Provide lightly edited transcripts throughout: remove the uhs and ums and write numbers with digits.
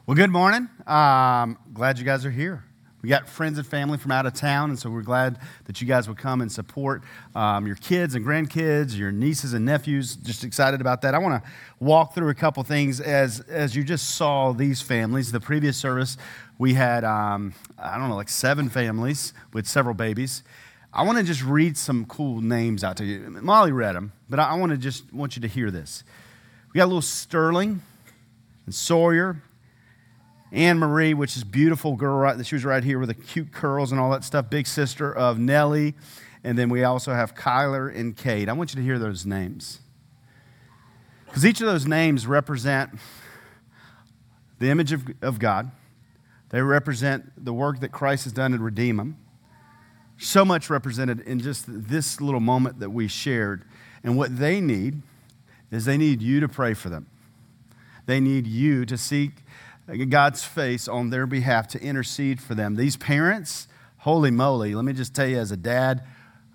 Well, good morning. Glad you guys are here. We got friends and family from out of town, and so we're glad that you guys would come and support your kids and grandkids, your nieces and nephews. Just excited about that. I want to walk through a couple things as you just saw these families. The previous service, we had, like 7 families with several babies. I want to just read some cool names out to you. Molly read them, but I want you to hear this. We got a little Sterling and Sawyer. Anne Marie, which is beautiful girl, right? She was right here with the cute curls and all that stuff. Big sister of Nellie. And then we also have Kyler and Kate. I want you to hear those names. Because each of those names represent the image of God. They represent the work that Christ has done to redeem them. So much represented in just this little moment that we shared. And what they need is they need you to pray for them. They need you to seek God's face on their behalf to intercede for them. These parents, holy moly, let me just tell you as a dad,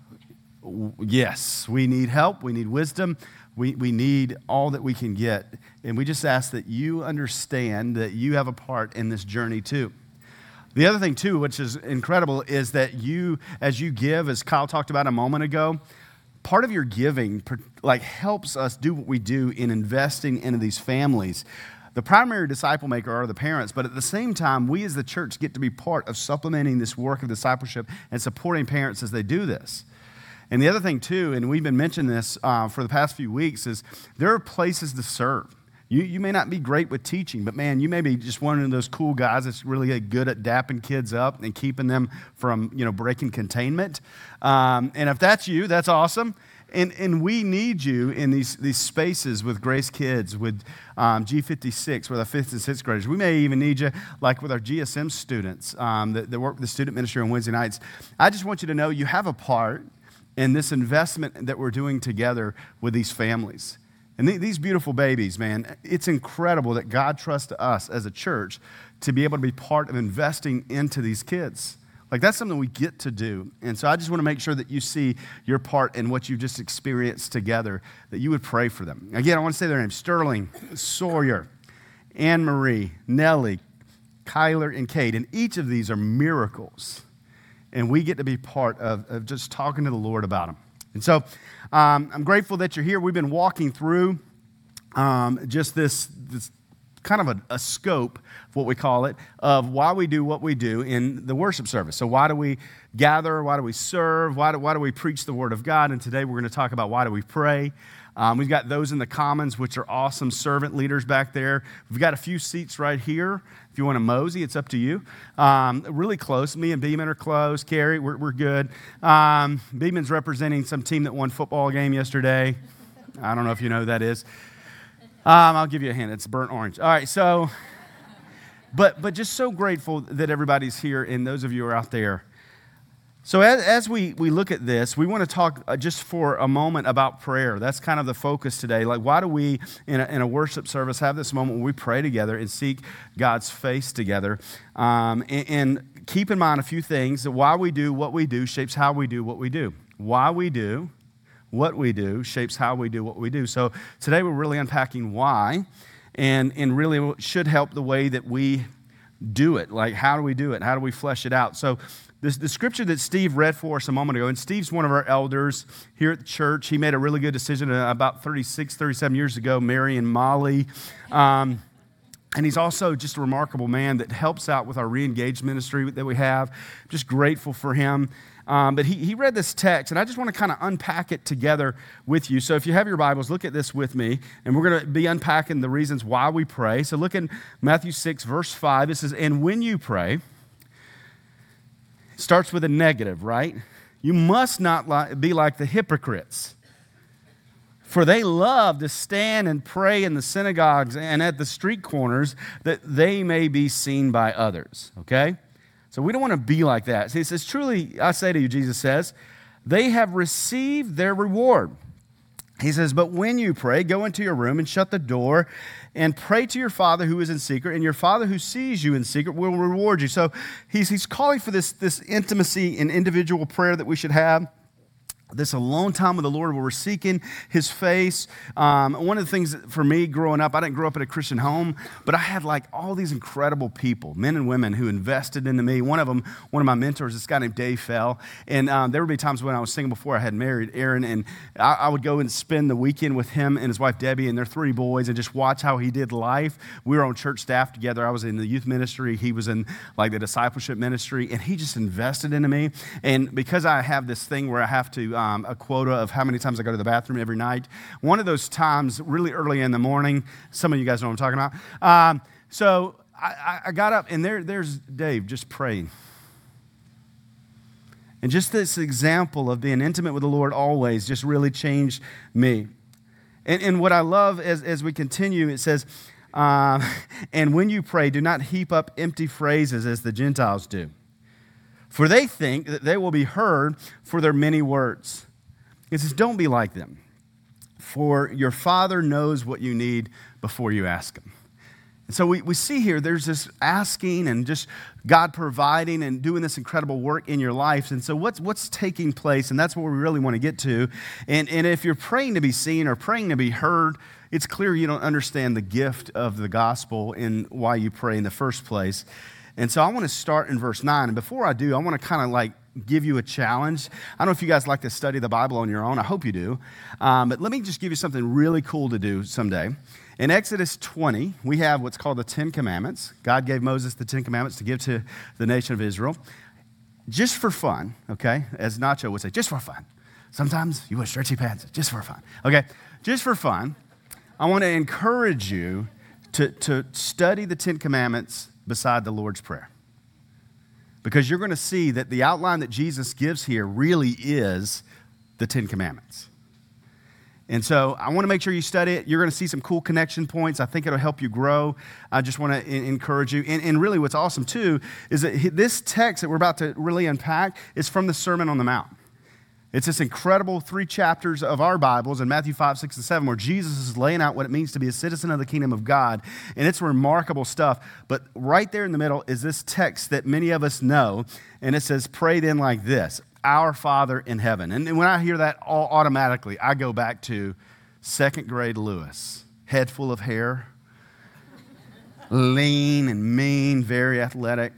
yes, we need help, we need wisdom, we need all that we can get. And we just ask that you understand that you have a part in this journey too. The other thing too, which is incredible, is that you, as you give, as Kyle talked about a moment ago, part of your giving helps us do what we do in investing into these families. The primary disciple maker are the parents, but at the same time, we as the church get to be part of supplementing this work of discipleship and supporting parents as they do this. And the other thing too, and we've been mentioning this for the past few weeks, is there are places to serve. You may not be great with teaching, but man, you may be just one of those cool guys that's really good at dapping kids up and keeping them from breaking containment. And if that's you, that's awesome. And we need you in these spaces with Grace Kids, with G56, with our 5th and 6th graders. We may even need you like with our GSM students that work with the student ministry on Wednesday nights. I just want you to know you have a part in this investment that we're doing together with these families. And these beautiful babies, man, it's incredible that God trusts us as a church to be able to be part of investing into these kids. Like, that's something we get to do. And so I just want to make sure that you see your part in what you've just experienced together, that you would pray for them. Again, I want to say their names: Sterling, Sawyer, Anne Marie, Nellie, Kyler, and Kate. And each of these are miracles. And we get to be part of just talking to the Lord about them. And so I'm grateful that you're here. We've been walking through just this kind of a scope, what we call it, of why we do what we do in the worship service. So why do we gather? Why do we serve? Why do we preach the Word of God? And today we're going to talk about why do we pray. We've got those in the commons, which are awesome servant leaders back there. We've got a few seats right here. If you want to mosey, it's up to you. Really close. Me and Beeman are close. Carrie, we're good. Beeman's representing some team that won football game yesterday. I don't know if you know who that is. I'll give you a hint. It's burnt orange. All right, so, but just so grateful that everybody's here and those of you who are out there. So as we look at this, we want to talk just for a moment about prayer. That's kind of the focus today. Like, why do we, in a worship service, have this moment where we pray together and seek God's face together? And keep in mind a few things, that why we do what we do shapes how we do what we do. Why we do what we do shapes how we do what we do. So today we're really unpacking why, and really should help the way that we do it. Like, how do we do it? How do we flesh it out? So the scripture that Steve read for us a moment ago, and Steve's one of our elders here at the church. He made a really good decision about 37 years ago, marrying Molly. And he's also just a remarkable man that helps out with our re-engaged ministry that we have. Just grateful for him. But he read this text, and I just want to kind of unpack it together with you. So if you have your Bibles, look at this with me, and we're going to be unpacking the reasons why we pray. So look in Matthew 6, verse 5. It says, "And when you pray," it starts with a negative, right? "You must not be like the hypocrites, for they love to stand and pray in the synagogues and at the street corners, that they may be seen by others." Okay? So we don't want to be like that. See, it says, "Truly, I say to you," Jesus says, "they have received their reward." He says, "But when you pray, go into your room and shut the door and pray to your Father who is in secret, and your Father who sees you in secret will reward you." So he's calling for this intimacy and individual prayer that we should have. this alone time with the Lord where we're seeking his face. One of the things for me growing up, I didn't grow up in a Christian home, but I had like all these incredible people, men and women who invested into me. One of them, one of my mentors, this guy named Dave Fell. And there would be times when I was single before I had married Aaron, and I would go and spend the weekend with him and his wife Debbie and their 3 boys and just watch how he did life. We were on church staff together. I was in the youth ministry. He was in like the discipleship ministry, and he just invested into me. And because I have this thing where I have to a quota of how many times I go to the bathroom every night. One of those times, really early in the morning, some of you guys know what I'm talking about. So I got up, and there's Dave just praying. And just this example of being intimate with the Lord always just really changed me. And what I love as we continue, it says, and when you pray, do not heap up empty phrases as the Gentiles do. For they think that they will be heard for their many words. It says, don't be like them. For your Father knows what you need before you ask him. And so we see here, there's this asking and just God providing and doing this incredible work in your life. And so what's taking place? And that's what we really want to get to. And if you're praying to be seen or praying to be heard, it's clear you don't understand the gift of the gospel and why you pray in the first place. And so I want to start in verse 9. And before I do, I want to kind of like give you a challenge. I don't know if you guys like to study the Bible on your own. I hope you do. But let me just give you something really cool to do someday. In Exodus 20, we have what's called the 10 Commandments. God gave Moses the 10 Commandments to give to the nation of Israel. Just for fun, okay? As Nacho would say, just for fun. Sometimes you wear stretchy pants, just for fun. Okay, just for fun, I want to encourage you to study the 10 Commandments beside the Lord's Prayer. Because you're going to see that the outline that Jesus gives here really is the 10 Commandments. And so I want to make sure you study it. You're going to see some cool connection points. I think it'll help you grow. I just want to encourage you. And really what's awesome too is that this text that we're about to really unpack is from the Sermon on the Mount. It's this incredible 3 chapters of our Bibles in Matthew 5, 6, and 7 where Jesus is laying out what it means to be a citizen of the kingdom of God. And it's remarkable stuff. But right there in the middle is this text that many of us know. And it says, pray then like this, our Father in heaven. And when I hear that, automatically I go back to 2nd grade Lewis. Head full of hair. Lean and mean, very athletic.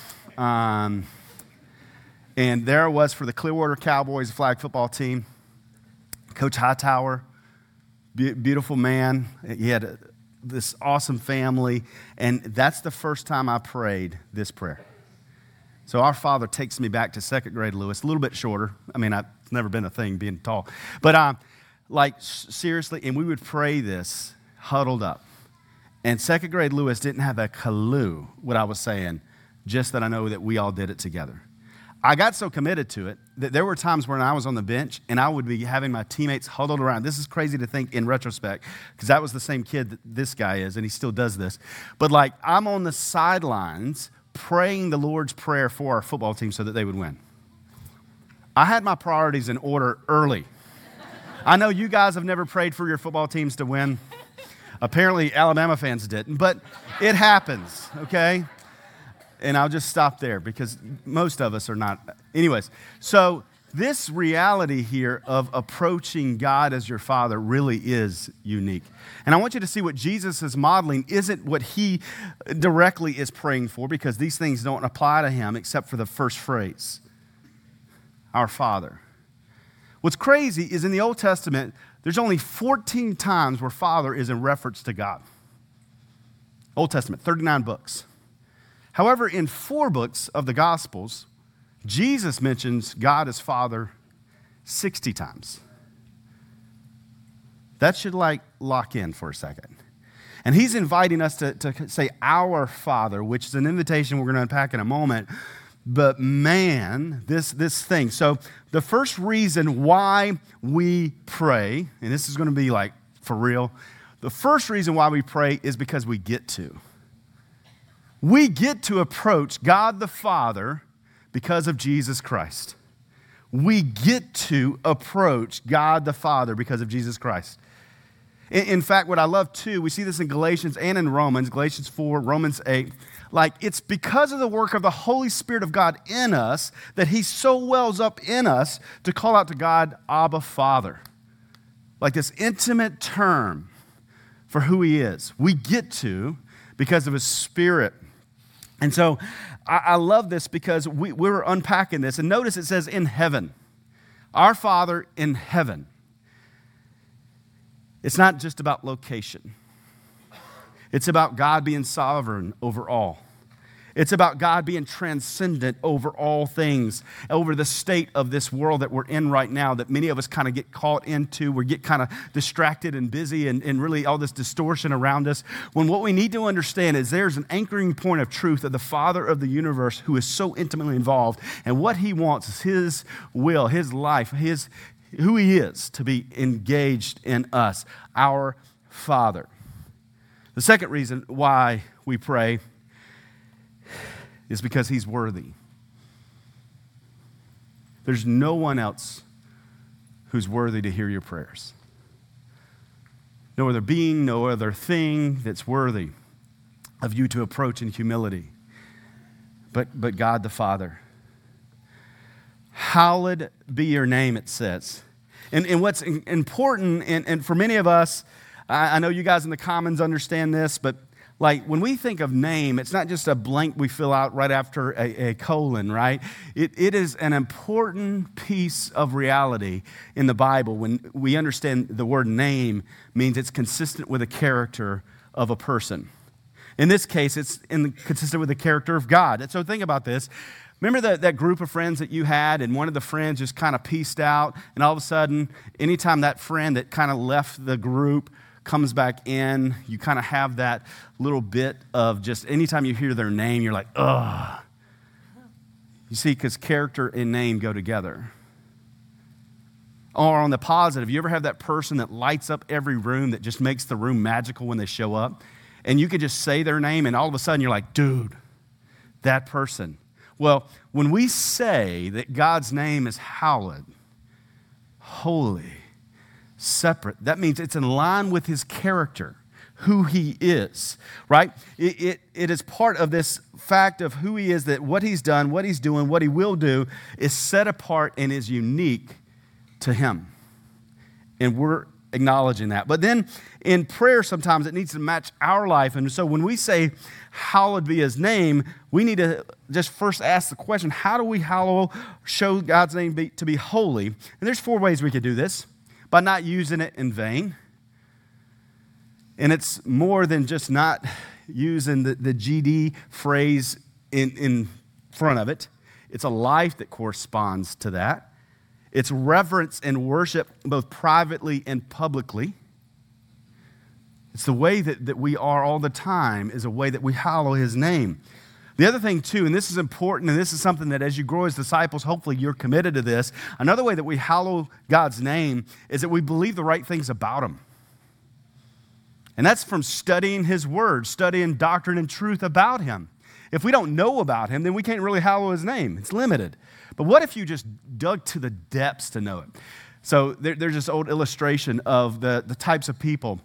And there I was for the Clearwater Cowboys flag football team. Coach Hightower, beautiful man. He had this awesome family. And that's the first time I prayed this prayer. So our Father takes me back to 2nd grade Lewis, a little bit shorter. I mean, it's never been a thing being tall. But seriously, and we would pray this huddled up. And 2nd grade Lewis didn't have a clue what I was saying, just that I know that we all did it together. I got so committed to it that there were times when I was on the bench and I would be having my teammates huddled around. This is crazy to think in retrospect because that was the same kid that this guy is, and he still does this. But like I'm on the sidelines praying the Lord's Prayer for our football team so that they would win. I had my priorities in order early. I know you guys have never prayed for your football teams to win. Apparently Alabama fans didn't, but it happens, okay? And I'll just stop there because most of us are not. Anyways, so this reality here of approaching God as your Father really is unique. And I want you to see what Jesus is modeling isn't what he directly is praying for because these things don't apply to him except for the first phrase, our Father. What's crazy is in the Old Testament, there's only 14 times where Father is in reference to God. Old Testament, 39 books. However, in 4 books of the Gospels, Jesus mentions God as Father 60 times. That should lock in for a second. And he's inviting us to say our Father, which is an invitation we're going to unpack in a moment. But man, this thing. So the first reason why we pray, and this is going to be like for real, the first reason why we pray is because we get to. We get to approach God the Father because of Jesus Christ. We get to approach God the Father because of Jesus Christ. In fact, what I love too, we see this in Galatians and in Romans, Galatians 4, Romans 8. like it's because of the work of the Holy Spirit of God in us that he so wells up in us to call out to God, Abba, Father. Like this intimate term for who he is. We get to because of his Spirit. And so I love this because we're unpacking this. And notice it says in heaven. Our Father in heaven. It's not just about location. It's about God being sovereign over all. It's about God being transcendent over all things, over the state of this world that we're in right now that many of us kind of get caught into. We get kind of distracted and busy and really all this distortion around us. When what we need to understand is there's an anchoring point of truth of the Father of the universe who is so intimately involved. And what he wants is his will, his life, who he is to be engaged in us, our Father. The second reason why we pray is because he's worthy. There's no one else who's worthy to hear your prayers. No other being, no other thing that's worthy of you to approach in humility. But God the Father. Hallowed be your name, it says. And what's important, and for many of us, I know you guys in the Commons understand this, but like when we think of name, it's not just a blank we fill out right after a colon, right? It is an important piece of reality in the Bible. When we understand the word name means it's consistent with the character of a person. In this case, it's consistent with the character of God. And so think about this. Remember that group of friends that you had, and one of the friends just kind of pieced out, and all of a sudden, anytime that friend that kind of left the group comes back in, you kind of have that little bit of just anytime you hear their name, you're like, ugh. You see, because character and name go together. Or on the positive, you ever have that person that lights up every room that just makes the room magical when they show up? And you could just say their name, and all of a sudden you're like, dude, that person. Well, when we say that God's name is hallowed, holy, separate, that means it's in line with his character, who he is, right? It is part of this fact of who he is, that what he's done, what he's doing, what he will do is set apart and is unique to him. And we're acknowledging that. But then in prayer, sometimes it needs to match our life. And so when we say, hallowed be his name, we need to just first ask the question, how do we show God's name to be holy? And there's 4 ways we could do this. By not using it in vain. And it's more than just not using the GD phrase in front of it. It's a life that corresponds to that. It's reverence and worship both privately and publicly. It's the way that we are all the time is a way that we hallow his name. The other thing too, and this is important, and this is something that as you grow as disciples, hopefully you're committed to this. Another way that we hallow God's name is that we believe the right things about him. And that's from studying his word, studying doctrine and truth about him. If we don't know about him, then we can't really hallow his name. It's limited. But what if you just dug to the depths to know it? So there's this old illustration of the types of people,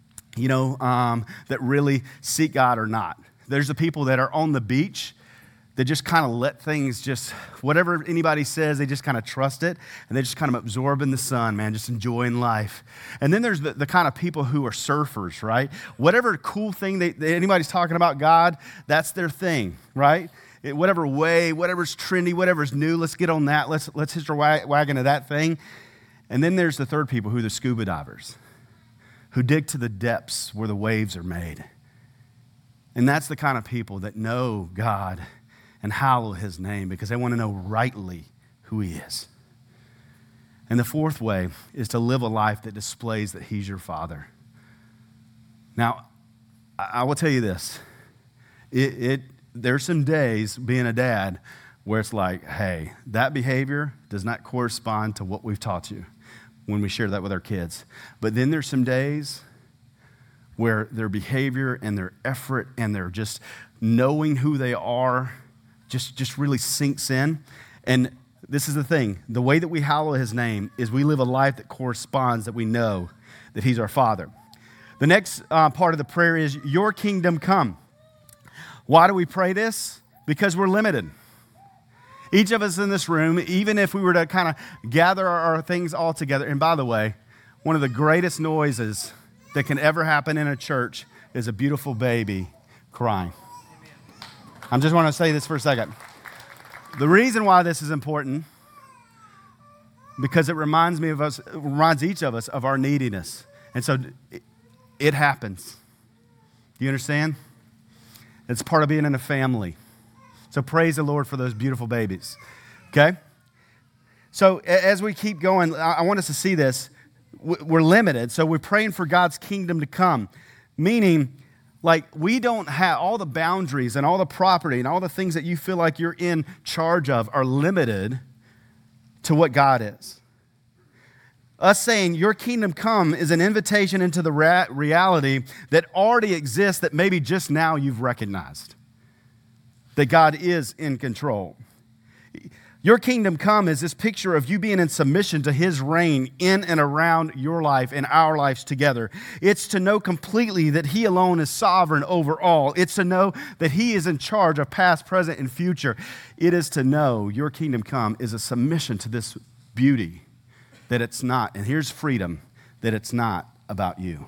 that really seek God or not. There's the people that are on the beach that just kind of let things whatever anybody says, they just kind of trust it, and they just kind of absorb in the sun, man, just enjoying life. And then there's the kind of people who are surfers, right? Whatever cool thing anybody's talking about God, that's their thing, right? Whatever way, whatever's trendy, whatever's new, let's get on that. Let's hitch our wagon to that thing. And then there's the third people who are the scuba divers, who dig to the depths where the waves are made. And that's the kind of people that know God and hallow his name because they want to know rightly who he is. And the fourth way is to live a life that displays that he's your Father. Now, I will tell you this. There's some days being a dad where it's like, hey, that behavior does not correspond to what we've taught you when we share that with our kids. But then there's some days where their behavior and their effort and their just knowing who they are just really sinks in. And this is the thing. The way that we hallow his name is we live a life that corresponds, that we know that he's our Father. The next part of the prayer is, your kingdom come. Why do we pray this? Because we're limited. Each of us in this room, even if we were to kind of gather our things all together, and by the way, one of the greatest noises that can ever happen in a church is a beautiful baby crying. I just want to say this for a second. The reason why this is important, because it reminds each of us of our neediness. And so it happens. Do you understand? It's part of being in a family. So praise the Lord for those beautiful babies. Okay? So as we keep going, I want us to see this. We're limited, so we're praying for God's kingdom to come. Meaning, like, we don't have all the boundaries and all the property and all the things that you feel like you're in charge of are limited to what God is. Us saying, your kingdom come is an invitation into the reality that already exists that maybe just now you've recognized. That God is in control. Your kingdom come is this picture of you being in submission to His reign in and around your life and our lives together. It's to know completely that He alone is sovereign over all. It's to know that He is in charge of past, present, and future. It is to know your kingdom come is a submission to this beauty, that it's not, and here's freedom, that it's not about you.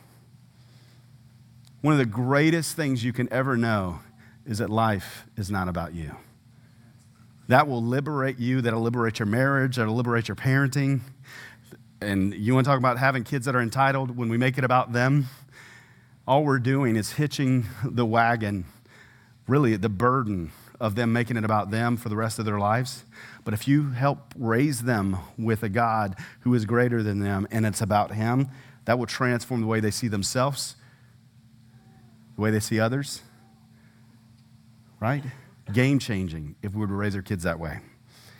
One of the greatest things you can ever know is that life is not about you. That will liberate you. That'll liberate your marriage. That'll liberate your parenting. And you want to talk about having kids that are entitled? When we make it about them, all we're doing is hitching the wagon, really the burden of them making it about them for the rest of their lives. But if you help raise them with a God who is greater than them and it's about Him, that will transform the way they see themselves, the way they see others. Right? Game-changing if we were to raise our kids that way.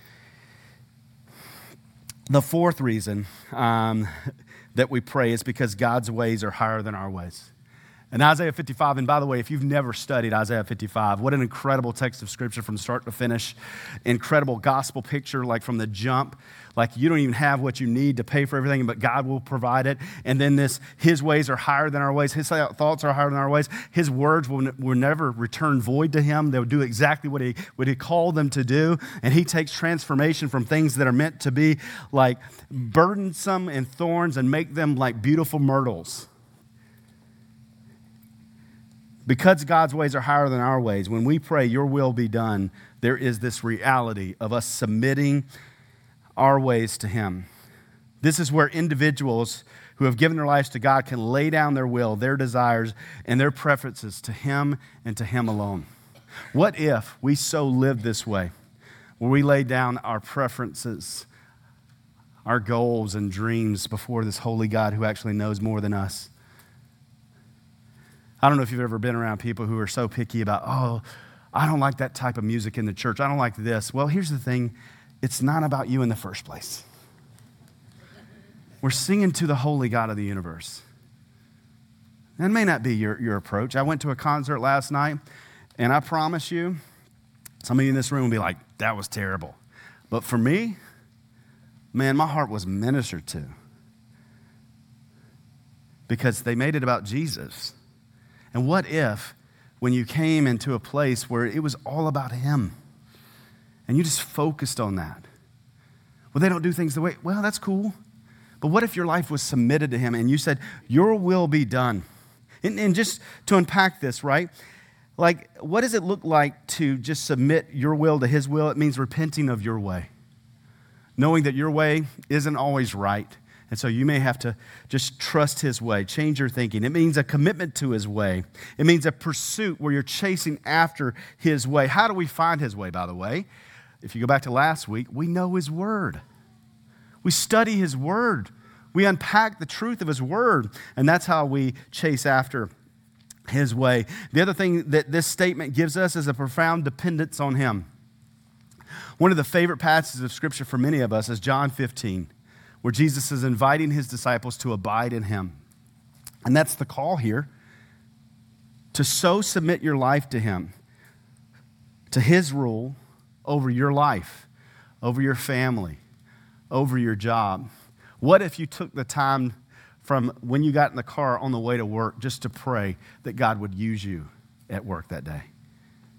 The fourth reason that we pray is because God's ways are higher than our ways. And Isaiah 55, and by the way, if you've never studied Isaiah 55, what an incredible text of Scripture from start to finish. Incredible gospel picture, like from the jump. Like you don't even have what you need to pay for everything, but God will provide it. And then His ways are higher than our ways. His thoughts are higher than our ways. His words will never return void to Him. They'll do exactly what He called them to do. And He takes transformation from things that are meant to be like burdensome and thorns and make them like beautiful myrtles. Because God's ways are higher than our ways, when we pray, your will be done, there is this reality of us submitting our ways to Him. This is where individuals who have given their lives to God can lay down their will, their desires, and their preferences to Him and to Him alone. What if we so lived this way, where we lay down our preferences, our goals and dreams before this holy God who actually knows more than us? I don't know if you've ever been around people who are so picky about, oh, I don't like that type of music in the church. I don't like this. Well, here's the thing. It's not about you in the first place. We're singing to the holy God of the universe. That may not be your approach. I went to a concert last night, and I promise you, some of you in this room will be like, that was terrible. But for me, man, my heart was ministered to. Because they made it about Jesus. And what if, when you came into a place where it was all about Him, and you just focused on that? Well, they don't do things the way, well, that's cool. But what if your life was submitted to Him, and you said, your will be done? And just to unpack this, right? Like, what does it look like to just submit your will to His will? It means repenting of your way. Knowing that your way isn't always right. And so you may have to just trust His way, change your thinking. It means a commitment to His way. It means a pursuit where you're chasing after His way. How do we find His way, by the way? If you go back to last week, we know His Word. We study His Word. We unpack the truth of His Word. And that's how we chase after His way. The other thing that this statement gives us is a profound dependence on Him. One of the favorite passages of Scripture for many of us is John 15. Where Jesus is inviting His disciples to abide in Him. And that's the call here, to so submit your life to Him, to His rule over your life, over your family, over your job. What if you took the time from when you got in the car on the way to work just to pray that God would use you at work that day?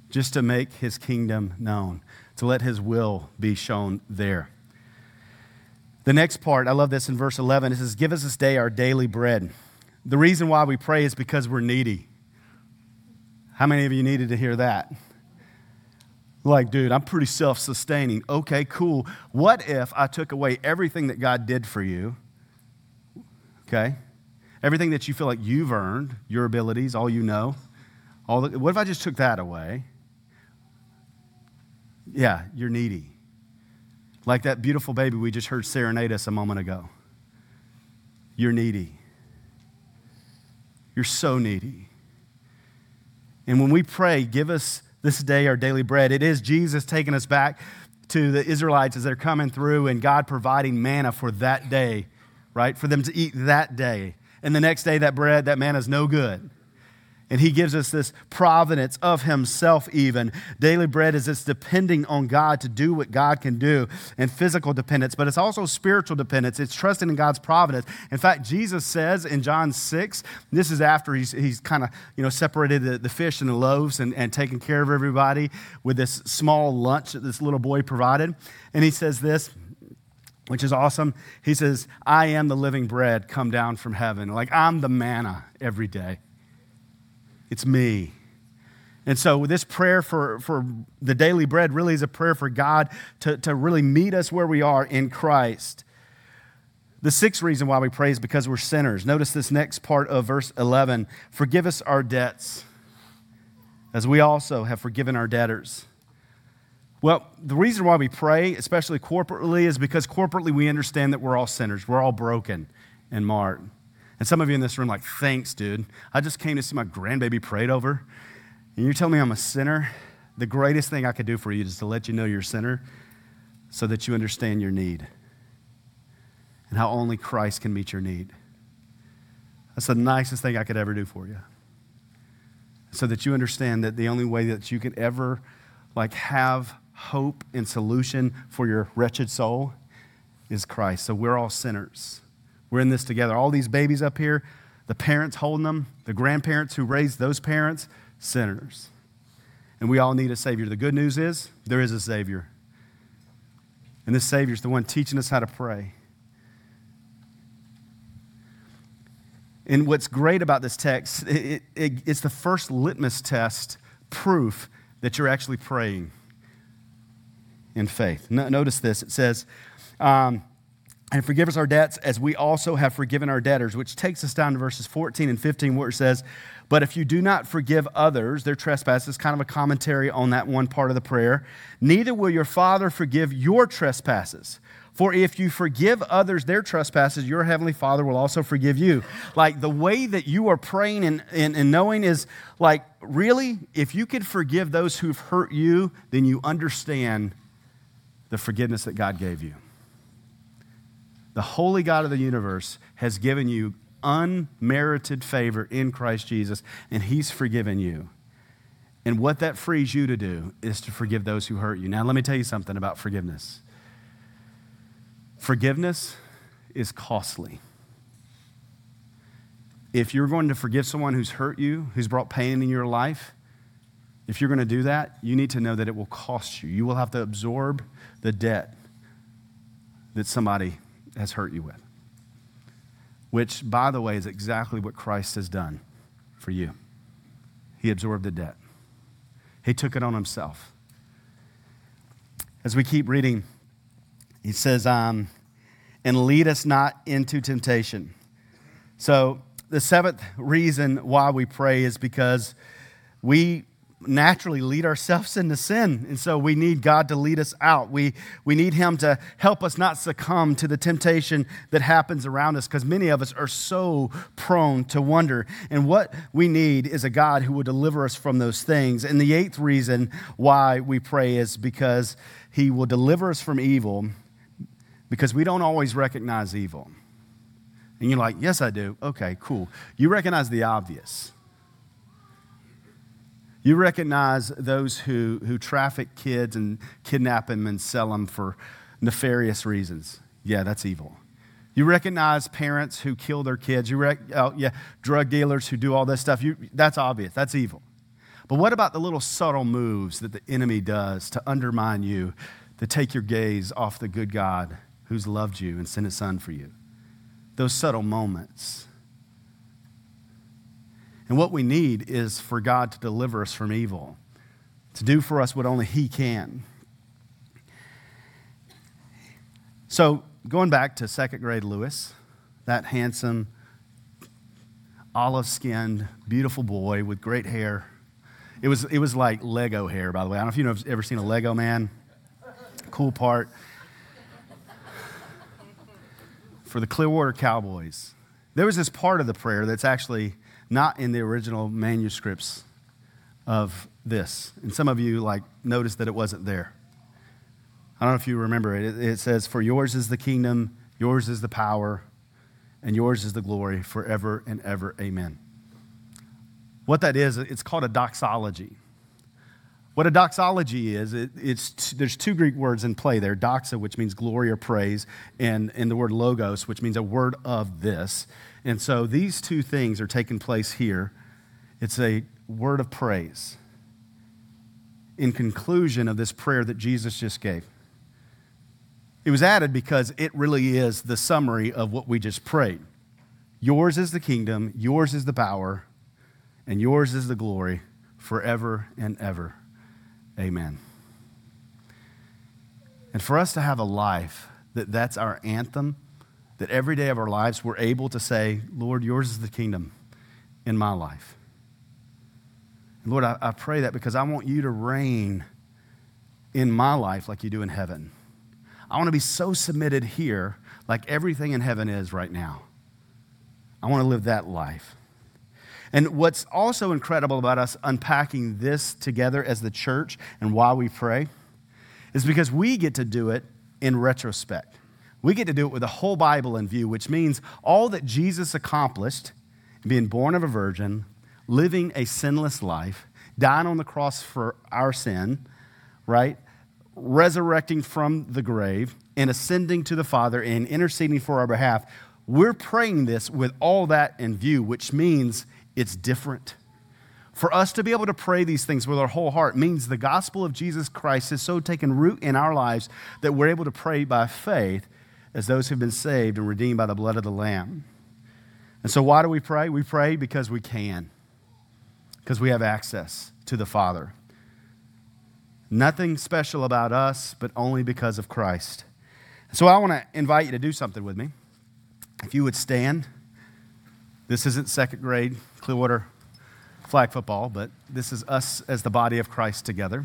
just to make his kingdom known, to let his will be shown there. The next part, I love this in verse 11. It says, give us this day our daily bread. The reason why we pray is because we're needy. How many of you needed to hear that? Like, dude, I'm pretty self-sustaining. Okay, cool. What if I took away everything that God did for you? Okay? Everything that you feel like you've earned, your abilities, all you know. What if I just took that away? Yeah, you're needy. Like that beautiful baby we just heard serenade us a moment ago. You're needy. You're so needy. And when we pray, give us this day our daily bread, it is Jesus taking us back to the Israelites as they're coming through and God providing manna for that day, right? For them to eat that day. And the next day, that bread, that manna is no good. And he gives us this providence of himself even. Daily bread is this depending on God to do what God can do, and physical dependence, but it's also spiritual dependence. It's trusting in God's providence. In fact, Jesus says in John 6, this is after he's kind of separated the fish and the loaves and taken care of everybody with this small lunch that this little boy provided. And he says this, which is awesome. He says, I am the living bread come down from heaven. Like I'm the manna every day. It's me. And so this prayer for the daily bread really is a prayer for God to really meet us where we are in Christ. The sixth reason why we pray is because we're sinners. Notice this next part of verse 11. Forgive us our debts, as we also have forgiven our debtors. Well, the reason why we pray, especially corporately, is because corporately we understand that we're all sinners. We're all broken and marred. And some of you in this room are like, thanks, dude. I just came to see my grandbaby prayed over. And you're telling me I'm a sinner? The greatest thing I could do for you is to let you know you're a sinner so that you understand your need and how only Christ can meet your need. That's the nicest thing I could ever do for you. So that you understand that the only way that you could ever have hope and solution for your wretched soul is Christ. So we're all sinners. We're in this together. All these babies up here, the parents holding them, the grandparents who raised those parents, sinners. And we all need a Savior. The good news is there is a Savior. And this Savior is the one teaching us how to pray. And what's great about this text, it's the first litmus test proof that you're actually praying in faith. Notice this. It says, and forgive us our debts as we also have forgiven our debtors, which takes us down to verses 14 and 15 where it says, but if you do not forgive others their trespasses, kind of a commentary on that one part of the prayer, neither will your Father forgive your trespasses. For if you forgive others their trespasses, your heavenly Father will also forgive you. Like the way that you are praying and knowing is like, really, if you could forgive those who've hurt you, then you understand the forgiveness that God gave you. The holy God of the universe has given you unmerited favor in Christ Jesus, and he's forgiven you. And what that frees you to do is to forgive those who hurt you. Now, let me tell you something about forgiveness. Forgiveness is costly. If you're going to forgive someone who's hurt you, who's brought pain in your life, if you're going to do that, you need to know that it will cost you. You will have to absorb the debt that somebody has hurt you with. Which, by the way, is exactly what Christ has done for you. He absorbed the debt. He took it on himself. As we keep reading, he says, and lead us not into temptation. So the seventh reason why we pray is because we naturally lead ourselves into sin. And so we need God to lead us out. We need him to help us not succumb to the temptation that happens around us, because many of us are so prone to wander. And what we need is a God who will deliver us from those things. And the eighth reason why we pray is because he will deliver us from evil, because we don't always recognize evil. And you're like, yes, I do. Okay, cool. You recognize the obvious. You recognize those who traffic kids and kidnap them and sell them for nefarious reasons. Yeah, that's evil. You recognize parents who kill their kids. Drug dealers who do all this stuff. That's obvious. That's evil. But what about the little subtle moves that the enemy does to undermine you, to take your gaze off the good God who's loved you and sent his son for you? Those subtle moments. And what we need is for God to deliver us from evil, to do for us what only he can. So going back to second grade Lewis, that handsome, olive-skinned, beautiful boy with great hair. It was like Lego hair, by the way. I don't know if you've ever seen a Lego man. Cool part. For the Clearwater Cowboys, there was this part of the prayer that's actually not in the original manuscripts of this. And some of you noticed that it wasn't there. I don't know if you remember it. It says, "For yours is the kingdom, yours is the power, and yours is the glory forever and ever. Amen." What that is, it's called a doxology. What a doxology is, there's two Greek words in play there, doxa, which means glory or praise, and the word logos, which means a word of this. And so these two things are taking place here. It's a word of praise in conclusion of this prayer that Jesus just gave. It was added because it really is the summary of what we just prayed. Yours is the kingdom, yours is the power, and yours is the glory forever and ever. Amen. And for us to have a life that's our anthem, that every day of our lives we're able to say, Lord, yours is the kingdom in my life. And Lord, I pray that because I want you to reign in my life like you do in heaven. I want to be so submitted here like everything in heaven is right now. I want to live that life. And what's also incredible about us unpacking this together as the church and why we pray is because we get to do it in retrospect. We get to do it with the whole Bible in view, which means all that Jesus accomplished, being born of a virgin, living a sinless life, dying on the cross for our sin, right? Resurrecting from the grave and ascending to the Father and interceding for our behalf. We're praying this with all that in view, which means it's different. For us to be able to pray these things with our whole heart means the gospel of Jesus Christ has so taken root in our lives that we're able to pray by faith as those who've been saved and redeemed by the blood of the Lamb. And so why do we pray? We pray because we can, because we have access to the Father. Nothing special about us, but only because of Christ. So I want to invite you to do something with me. If you would stand. This isn't second grade Clearwater flag football, but this is us as the body of Christ together.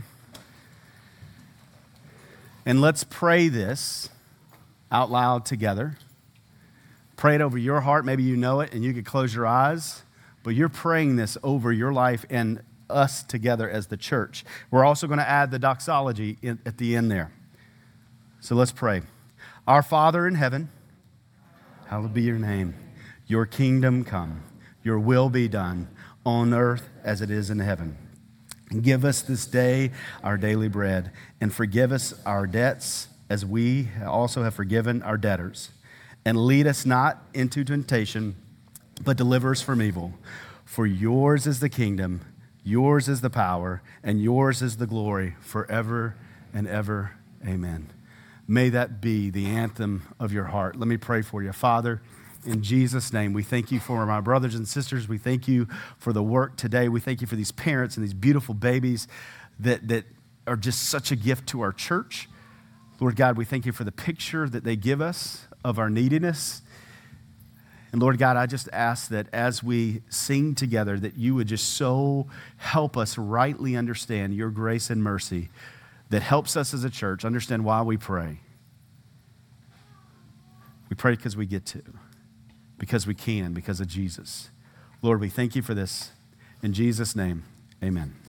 And let's pray this out loud together. Pray it over your heart. Maybe you know it and you could close your eyes, but you're praying this over your life and us together as the church. We're also going to add the doxology at the end there. So let's pray. Our Father in heaven, hallowed be your name. Your kingdom come, your will be done on earth as it is in heaven. And give us this day our daily bread, and forgive us our debts as we also have forgiven our debtors. And lead us not into temptation, but deliver us from evil. For yours is the kingdom, yours is the power, and yours is the glory forever and ever. Amen. May that be the anthem of your heart. Let me pray for you. Father, in Jesus' name, we thank you for my brothers and sisters. We thank you for the work today. We thank you for these parents and these beautiful babies that are just such a gift to our church. Lord God, we thank you for the picture that they give us of our neediness. And Lord God, I just ask that as we sing together, that you would just so help us rightly understand your grace and mercy that helps us as a church understand why we pray. We pray because we get to. Because we can, because of Jesus. Lord, we thank you for this. In Jesus' name, amen.